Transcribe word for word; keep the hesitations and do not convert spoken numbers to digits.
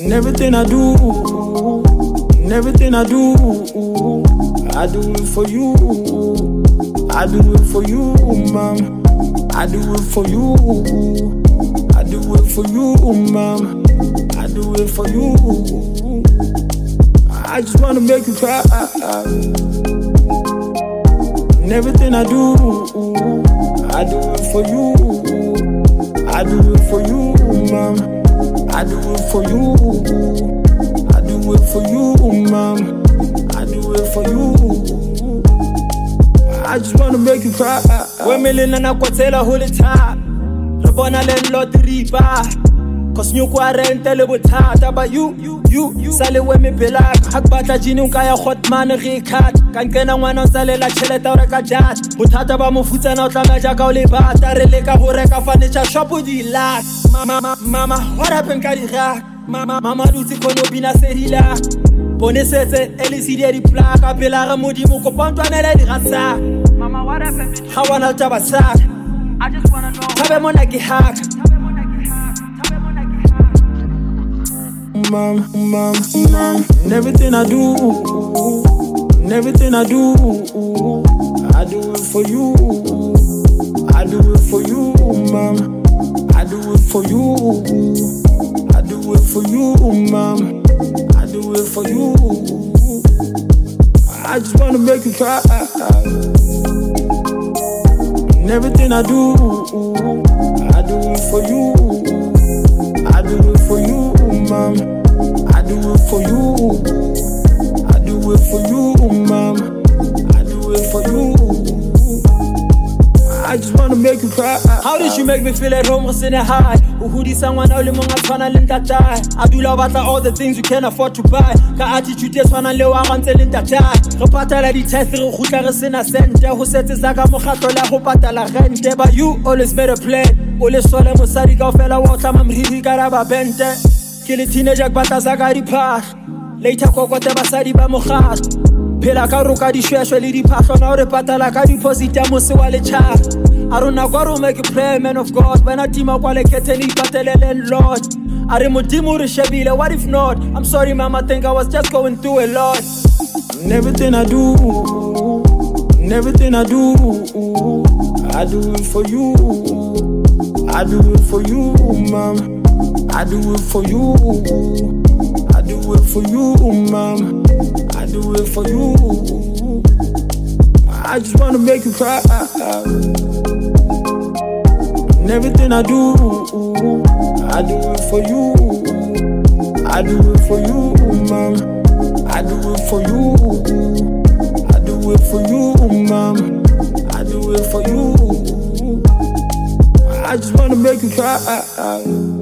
And everything I do, and everything I do, I do it for you. I do it for you, mom. I do it for you. I do it for you, mom. I do it for you. I just wanna make you cry. And everything I do, I do it for you. I do it for you, mom. I do it for you. I do it for you, mom. I do it for you. I just wanna make you cry. Women na kwatela hole time. Re bona landlord riba. Cause nyoko a rente le bothata. But you, you, you, you sale we me pelaka. Ha batla jini nka ya hot man re cut. Ka nkena ngwana sale la tšhelete o reka judge. Bothata ba mofutsana o tla ja ka o le bata. Re le ka ho reka furniture shop o di lack. Mama, mama, what happened ka di rack? Mama, mama dutse kono bina serila. Bone setse L C D di plaka pela re modimo ko pantwanele di rasa. Mama, what happened? Ga wana taba sa. I just wanna know. Tabe mona ki hack. Mom, mom, mom. And everything I do, and everything I do, I do it for you. I do it for you, mom. I do it for you. I do it for you, mom. I do it for you. I just wanna make you cry. And everything I do, I do it for you. I do it for you, mom. I do it for you. I do it for you, mom. I do it for you. I just wanna make you cry. How did you make me feel at home in a high? Who did someone only monga twana lenta die? I do love about all the things you can afford to buy. Ka attitude is twana le wa rantse lenta die. Re patala di test re khutla re sena sente. Ho setse saka mogatlo la ho patala rente. But you always made a plan. Ole sole mosadi ka ofela wa tla mamriri ka ra ba bente. Ke le teenager ba tsa ka di pass. Later kokote basadi ba mogatlo. Phela ka roka di shweshwe le di phahlo na re patala ka deposit ya mose wa le cha. I don't know go make a play, man of God. When I team up, I get any patele Lord. I remodimo re shebile. What if not? I'm sorry, mama. I think I was just going through a lot. And everything I do, and everything I do, I do it for you. I do it for you, mom. I do it for you. I do it for you, mom. I do it for you. I just wanna make you cry. And everything I do, I do it for you. I do it for you, mom. I do it for you. I do it for you, mom. I do it for you. I just wanna make you cry.